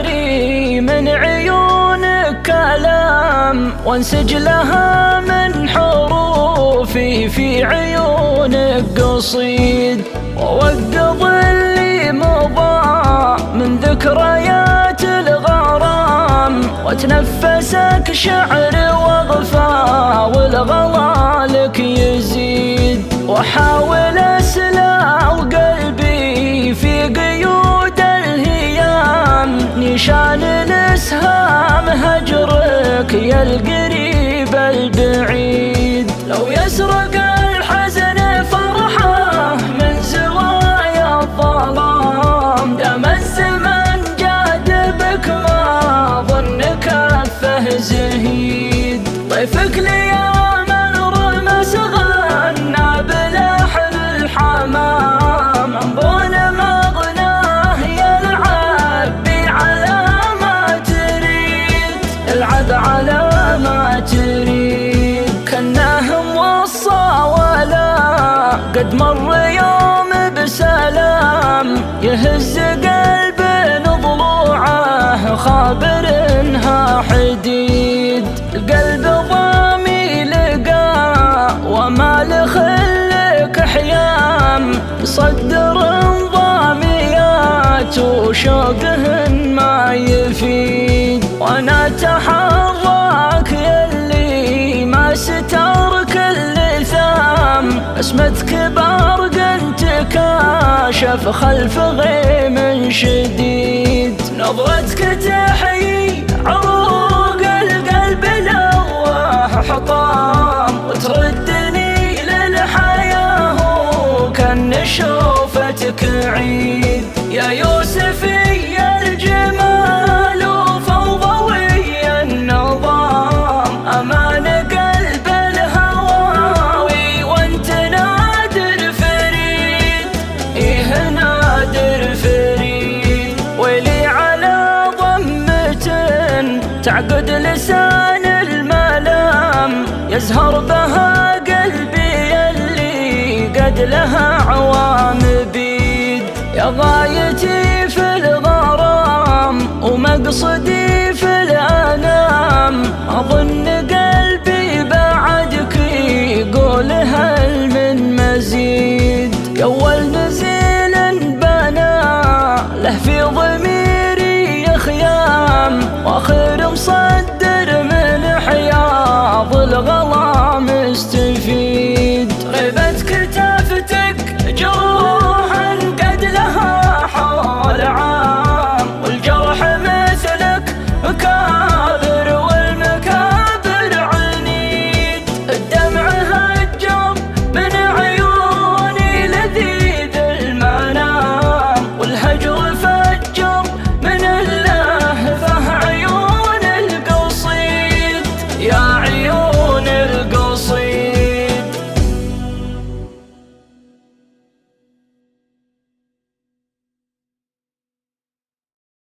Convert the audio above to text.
شعري من عيونك كلام، وانسج لها من حروفي في عيونك قصيد، ووقظ اللي مضى من ذكريات الغرام، وتنفسك شعر وغفا والغلا لك يزيد، واحاول اسلع قلبي في قيود الهيام، نشان الاسهام هجرك يا القريب البعيد. لو يسرق الحزن فرحه من زوايا الظلام، دام الزمن جاذبك ما ظن كفه زهيد، ضيفك لي من رمس غنى بلحن الحمام، انظن مغناه يلعب بي على ما تريد، العب على ما تريد. كناه موصى ولا قد مر يوم بسلام، يهز قلب ضلوعه خابر انها حديد، القلب ضامي لقى وما لخلك حيام، صدر ضاميات وشوقهن ما يفيد، وانا تحرك يلي ما سترك اللثام، اسمتك برق تكاشف خلف غيم شديد، نظرتك تحيي عروق القلب لواه حطام، وتردني للحياة وكان شوفتك عيد، يا يوسفي الجمال وفوضوي النظام، امان قلب الهواوي وانت نادر فريد، ايه نادر فريد. ويلي على ضمة تعقد لسان الملام، يزهر بها قلبي اللي قد لها عوام بيد، يا غايتي في الغرام ومقصدي في الأنام، أظن